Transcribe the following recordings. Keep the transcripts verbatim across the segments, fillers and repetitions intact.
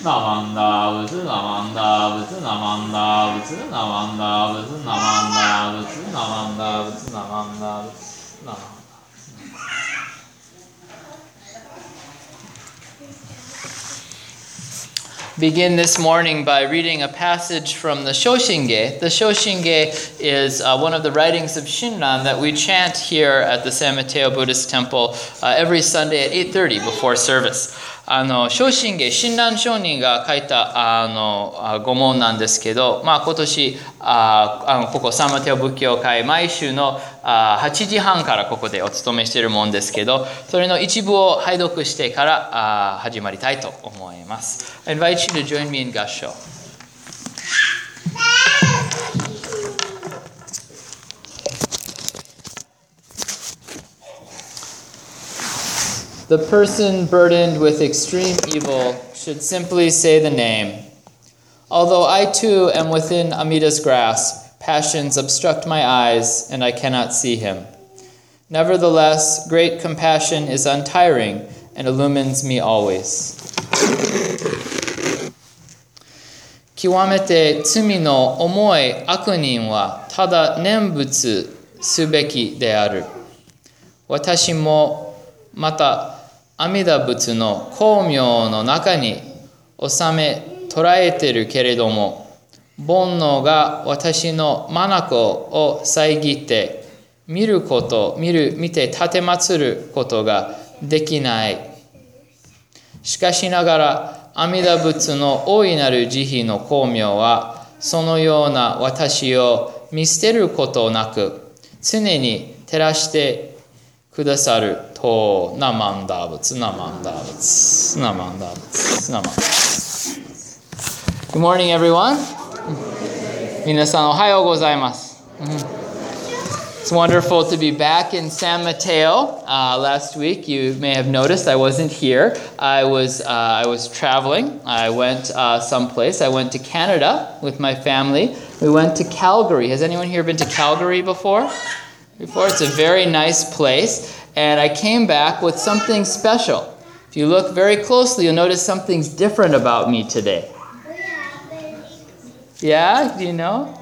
남한다 부츠 남한다 부츠 남한다 부츠 남한다 부츠 남한다 부츠 남한다 부츠 남한다 부츠 남한다. Begin this morning by reading a passage from the Shoshinge. The Shoshinge is uh, one of the writings of Shinran that we chant here at the San Mateo Buddhist Temple uh, every Sunday at eight thirty before service. あの小信下親鸞上人が書いたあの御門なんですけど、まあ、今年ああのここサンマテオ仏教会毎週のあはちじはんからここでお勤めしているもんですけど、それの一部を拝読してからあ始まりたいと思います。I invite you to join me in Gassho. The person burdened with extreme evil should simply say the name. Although I too am within Amida's grasp, passions obstruct my eyes and I cannot see him. Nevertheless, great compassion is untiring and illumines me always. 極めて罪の重い悪人はただ念仏すべきである。私もまた阿弥陀仏の光明の中に収め捉えているけれども、煩悩が私の眼を遮って見ること、見る、見て立てまつることができない。しかしながら阿弥陀仏の大いなる慈悲の光明は、そのような私を見捨てることなく、常に照らしてくださると、ナマンダー仏、ナマンダー仏、ナマンダー仏、ナマンダー仏。Good morning, everyone. 皆さんおはようございます。It's wonderful to be back in San Mateo. Uh, last week, you may have noticed I wasn't here. I was uh, I was traveling. I went uh, someplace. I went to Canada with my family. We went to Calgary. Has anyone here been to Calgary before? Before, it's a very nice place. And I came back with something special. If you look very closely, you'll notice something's different about me today. Yeah, do you know?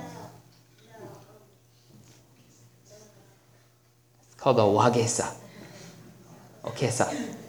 It's called a wagesa. Okesa.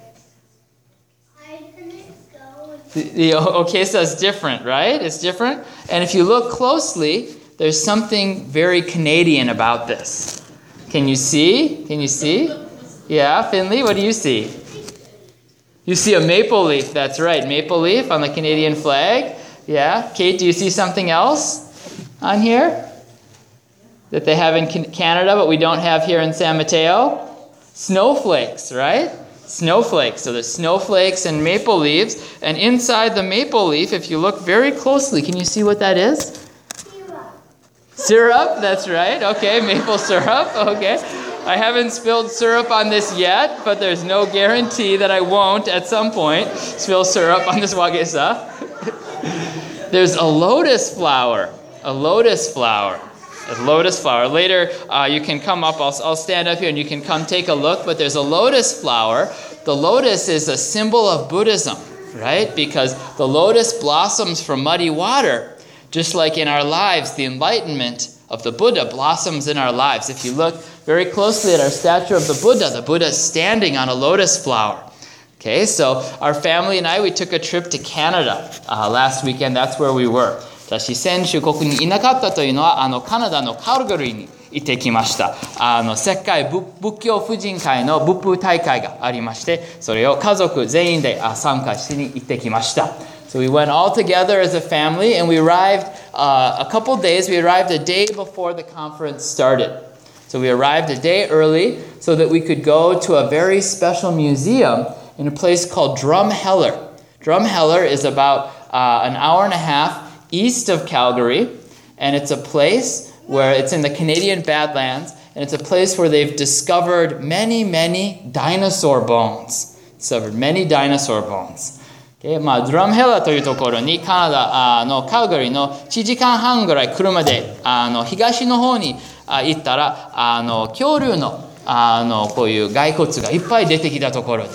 The, the okesa is different, right? It's different. And if you look closely, there's something very Canadian about this. Can you see? Can you see? Yeah, Finley, what do you see? You see a maple leaf. That's right, maple leaf on the Canadian flag. Yeah. Kate, do you see something else on here that they have in Canada but we don't have here in San Mateo? Snowflakes, right? Snowflakes. So there's snowflakes and maple leaves. And inside the maple leaf, if you look very closely, can you see what that is? Syrup, that's right. Okay, maple syrup. Okay. I haven't spilled syrup on this yet, but there's no guarantee that I won't at some point spill syrup on this wagesa. There's a lotus flower. A lotus flower. A lotus flower. Later, uh, you can come up. I'll, I'll stand up here and you can come take a look. But there's a lotus flower. The lotus is a symbol of Buddhism, right? Because the lotus blossoms from muddy water. Just like in our lives, the enlightenment of the Buddha blossoms in our lives. If you look very closely at our statue of the Buddha, the Buddha is standing on a lotus flower. Okay, so our family and I, we took a trip to Canada uh, last weekend. That's where we were. 私、先週ここにいなかったというのは、あのカナダのカルガリーに行ってきました。あの世界仏教婦人会の仏風大会がありまして、それを家族全員で参加しに行ってきました。So we went all together as a family, and we arrived uh, a couple days. We arrived a day before the conference started. So we arrived a day early so that we could go to a very special museum in a place called Drumheller. Drumheller is about uh, an hour and a half east of Calgary, and it's a place where it's in the Canadian Badlands, and it's a place where they've discovered many, many dinosaur bones. Discovered many dinosaur bones. まあ、ドラムヘラーというところにカナダあのカルガリーのいちじかんはんぐらい車であの東の方にあ行ったらあの恐竜のあのこういう骸骨がいっぱい出てきたところです。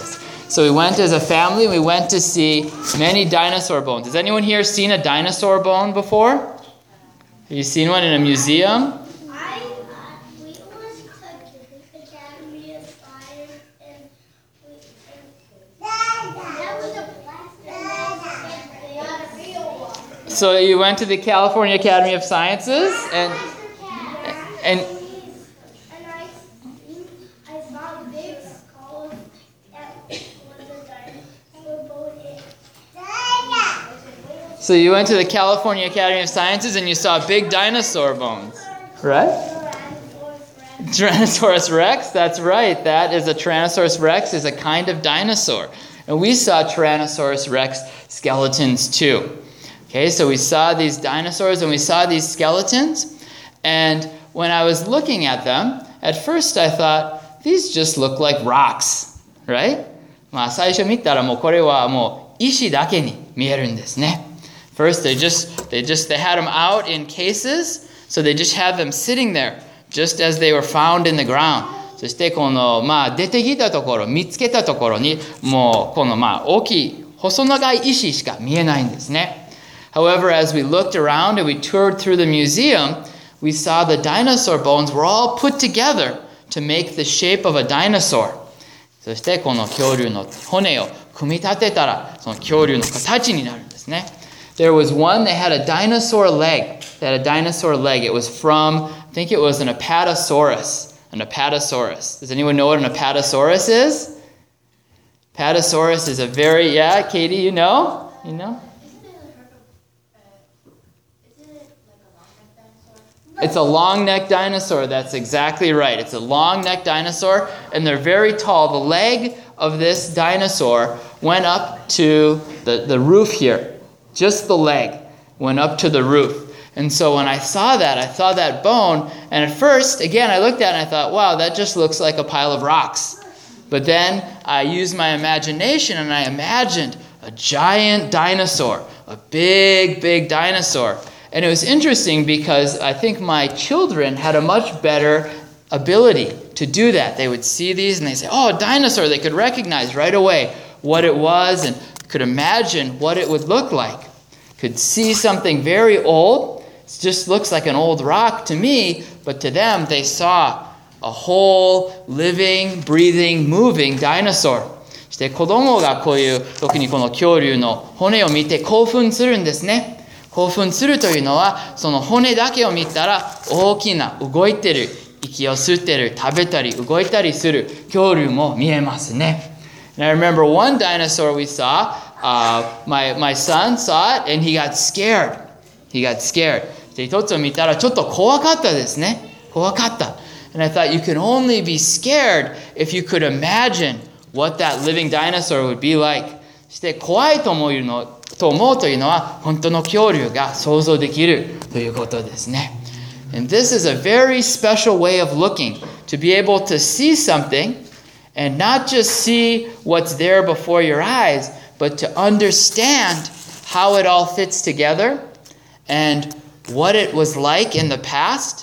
So we went as a family, we went to see many dinosaur bones. Has anyone here seen a dinosaur bone before? Have you seen one in a museum? I, uh, we almost took Academy of Science and, we, and that was a plastic and they had a real one. So you went to the California Academy of Sciences and and And I, I saw a big skull that was a dinosaur bone. so you went to the California Academy of Sciences and you saw big dinosaur bones, right? Tyrannosaurus Rex, that's right. That is a Tyrannosaurus Rex is a kind of dinosaur. And we saw Tyrannosaurus Rex skeletons too. Okay, so we saw these dinosaurs and we saw these skeletons. And when I was looking at them, at first I thought, these just look like rocks, right? まあ最初見たらもうこれはもう石だけに見えるんですね。First they just, they just, they had them out in cases, so they just had them sitting there, just as they were found in the ground. そしてこの、まあ出てきたところ、見つけたところに、もうこのまあ大きい、細長い石しか見えないんですね。However, as we looked around and we toured through the museum, we saw the dinosaur bones were all put together to make the shape of a dinosaur. そしてこの恐竜の骨を組み立てたら、その恐竜の形になるんですね。There was one that had a dinosaur leg. That had a dinosaur leg. It was from, I think it was an Apatosaurus. An Apatosaurus. Does anyone know what an Apatosaurus is? Apatosaurus is a very, yeah, Katie, you know? You know? It's a long-necked dinosaur. That's exactly right. It's a long-necked dinosaur, and they're very tall. The leg of this dinosaur went up to the, the roof here. Just the leg went up to the roof. And so when I saw that, I saw that bone, and at first, again, I looked at it and I thought, wow, that just looks like a pile of rocks. But then I used my imagination and I imagined a giant dinosaur, a big, big dinosaur. And it was interesting because I think my children had a much better ability to do that. They would see these and they say, oh, a dinosaur. They could recognize right away what it was and could imagine what it would look like. Could see something very old. It just looks like an old rock to me, but to them they saw a whole living, breathing, moving dinosaur. そして子供がこういう特にこの恐竜の骨を見て興奮するんですね。興奮するというのはその骨だけを見たら大きな動いてる息を吸ってる食べたり動いたりする恐竜も見えますね。And I remember one dinosaur we saw, uh, my, my son saw it and he got scared. He got scared. で一つを見たらちょっと怖かったですね。怖かった。And I thought you can only be scared if you could imagine what that living dinosaur would be like. そして怖いと思うのと思うというのは本当の恐竜が想像できるということですね。And this is a very special way of looking, to be able to see something and not just see what's there before your eyes, but to understand how it all fits together and what it was like in the past,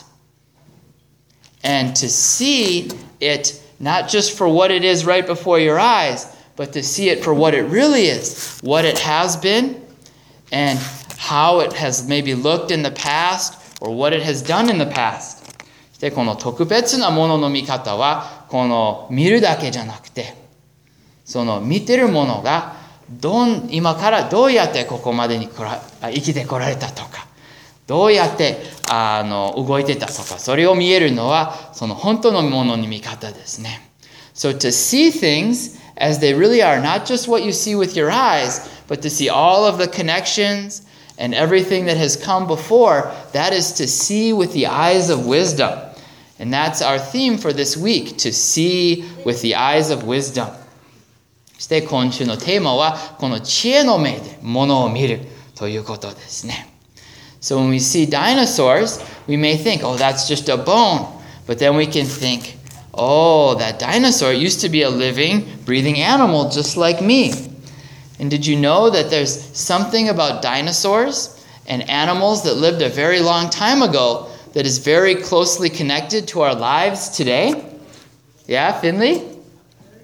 and to see it not just for what it is right before your eyes, but to see it for what it really is, what it has been, and how it has maybe looked in the past, or what it has done in the past. で、この特別なものの見方は、この見るだけじゃなくて、その見てるものがどん今からどうやってここまでにこら生きてこられたとか、どうやってあの動いてたとか、それを見えるのはその本当のものの見方ですね。So to see things as they really are, not just what you see with your eyes, but to see all of the connections and everything that has come before, that is to see with the eyes of wisdom. And that's our theme for this week, to see with the eyes of wisdom. そして今週のテーマはこの知恵の目で物を見るということですね。So when we see dinosaurs, we may think, oh, that's just a bone. But then we can think, oh, that dinosaur used to be a living, breathing animal just like me. And did you know that there's something about dinosaurs and animals that lived a very long time ago that is very closely connected to our lives today? Yeah, Finley?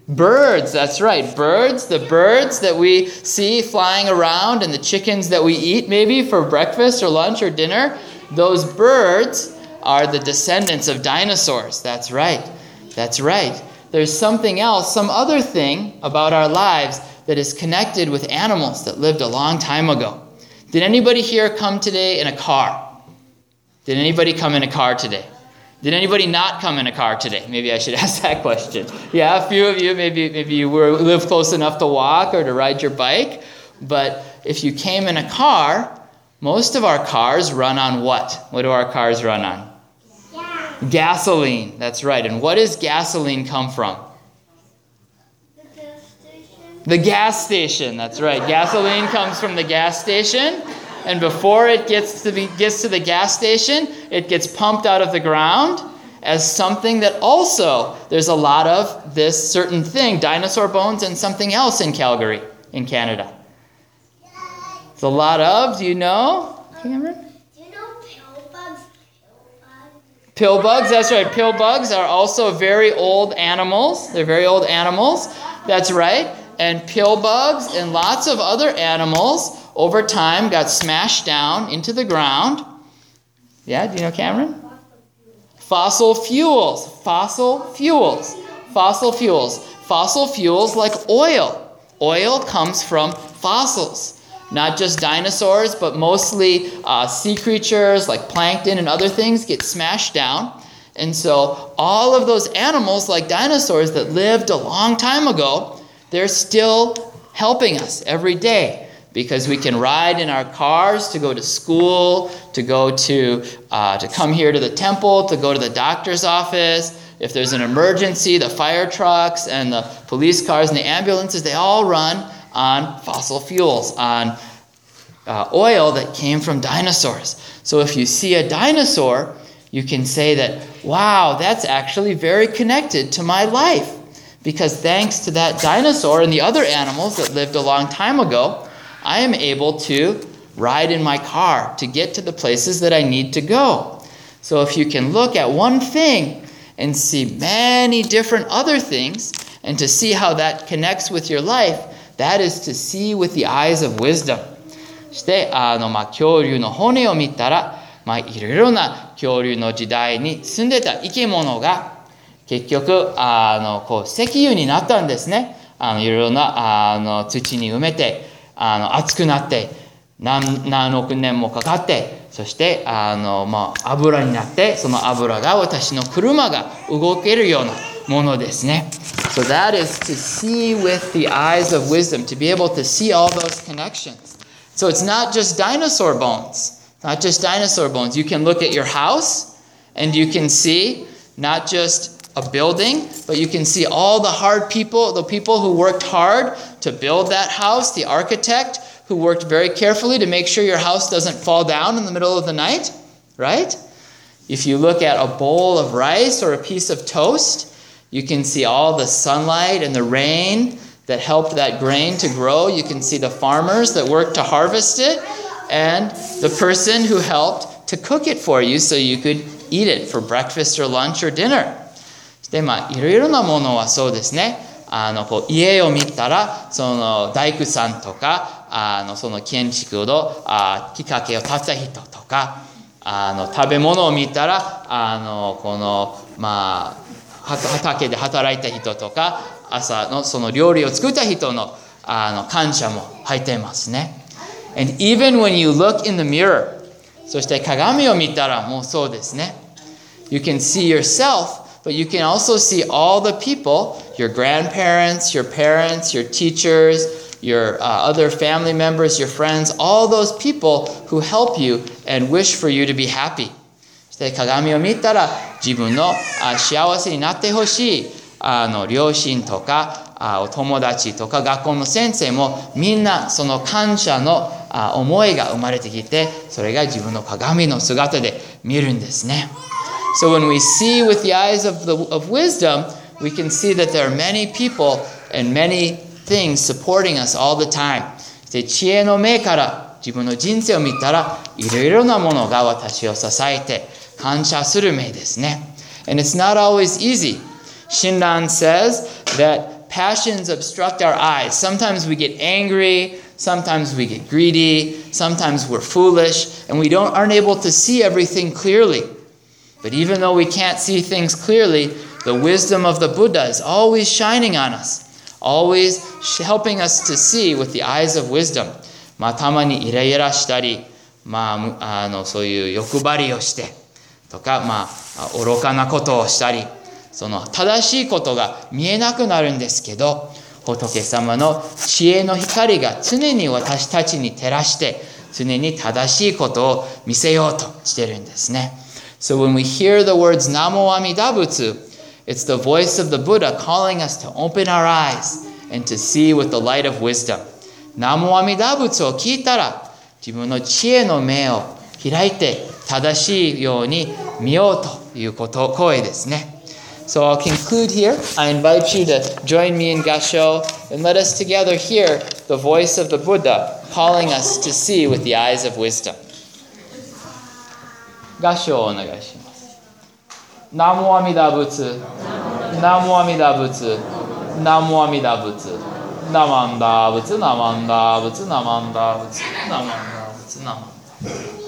Birds, that's right. Birds, the birds that we see flying around and the chickens that we eat maybe for breakfast or lunch or dinner, those birds are the descendants of dinosaurs. That's right. That's right. There's something else, some other thing about our lives that is connected with animals that lived a long time ago. Did anybody here come today in a car? Did anybody come in a car today? Did anybody not come in a car today? Maybe I should ask that question. Yeah, a few of you, maybe maybe you were live close enough to walk or to ride your bike. But if you came in a car, most of our cars run on what? What do our cars run on? Yeah. Gasoline. That's right. And what does gasoline come from? The gas station. The gas station. That's right. Gasoline comes from the gas station. And before it gets to, be, gets to the gas station, it gets pumped out of the ground as something that also, there's a lot of this certain thing, dinosaur bones and something else in Calgary, in Canada. It's a lot of, do you know, Cameron? Do you know pill bugs? Pill bugs, that's right. Pill bugs are also very old animals. They're very old animals. That's right. And pill bugs and lots of other animals over time got smashed down into the ground. Yeah, do you know, Cameron? Fossil fuels. Fossil fuels. Fossil fuels. Fossil fuels like oil. Oil comes from fossils. Not just dinosaurs, but mostly uh, sea creatures like plankton and other things get smashed down. And so all of those animals like dinosaurs that lived a long time ago, they're still helping us every day. Because we can ride in our cars to go to school, to go to uh, to come here to the temple, to go to the doctor's office. If there's an emergency, the fire trucks and the police cars and the ambulances, they all run on fossil fuels, on uh, oil that came from dinosaurs. So if you see a dinosaur, you can say that, wow, that's actually very connected to my life. Because thanks to that dinosaur and the other animals that lived a long time ago, I am able to ride in my car to get to the places that I need to go. So if you can look at one thing and see many different other things, and to see how that connects with your life, that is to see with the eyes of wisdom. そしてあの、まあ、恐竜の骨を見たら、まあ、いろいろな恐竜の時代に住んでた生き物が結局あのこう石油になったんですね。あのいろいろなあの土に埋めてあの熱くなって何、何億年もかかって、そしてあの、まあ、油になって、その油が私の車が動けるようなものですね。So that is to see with the eyes of wisdom, to be able to see all those connections. So it's not just dinosaur bones, not just dinosaur bones. You can look at your house and you can see not just a building, but you can see all the hard people, the people who worked hard to build that house, the architect who worked very carefully to make sure your house doesn't fall down in the middle of the night, right? If you look at a bowl of rice or a piece of toast, you can see all the sunlight and the rain that helped that grain to grow. You can see the farmers that worked to harvest it and the person who helped to cook it for you so you could eat it for breakfast or lunch or dinner. で、まあ、いろいろなものはそうですね。あの、こう、家を見たら、その、大工さんとか、あの、その建築の、あ、きっかけを立った人とか、あの、食べ物を見たら、あの、この、まあ、畑で働いた人とか、朝のその料理を作った人の、あの、感謝も入っていますね。And even when you look in the mirror, そして鏡を見たらもうそうですね。You can see yourself,But you can also see all the people, your grandparents, your parents, your teachers, your uh, other family members, your friends, all those people who help you and wish for you to be happy. そして鏡を見たら自分のあ幸せになってほしいあの両親とかあお友達とか学校の先生もみんなその感謝のあ思いが生まれてきて、それが自分の鏡の姿で見るんですね。So when we see with the eyes of, the, of wisdom, we can see that there are many people and many things supporting us all the time. で、知恵の目から自分の人生を見たら、いろいろなものが私を支えて感謝する目ですね。And it's not always easy. Shinran says that passions obstruct our eyes. Sometimes we get angry, sometimes we get greedy, sometimes we're foolish, and we don't aren't able to see everything clearly. But even though we can't see things clearly, the wisdom of the Buddha is always shining on us, always helping us to see with the eyes of wisdom. まあ、たまにイライラしたり、まあ、あのそういう欲張りをしてとか、まあ、愚かなことをしたり、その正しいことが見えなくなるんですけど、仏様の知恵の光が常に私たちに照らして、常に正しいことを見せようとしてるんですね。So when we hear the words Namo Amida Butsu, it's the voice of the Buddha calling us to open our eyes and to see with the light of wisdom. ナモアミダ仏を聞いたら自分の知恵の目を開いて正しいように見ようということ声ですね。So I'll conclude here. I invite you to join me in Gasho and let us together hear the voice of the Buddha calling us to see with the eyes of wisdom. Gasho をお願いします。ナモアミダ仏、ナモアミダ仏、ナモアミダ仏。ナマンダーブツナマンダーブツナマンダーブツナマンダーブツナマンダー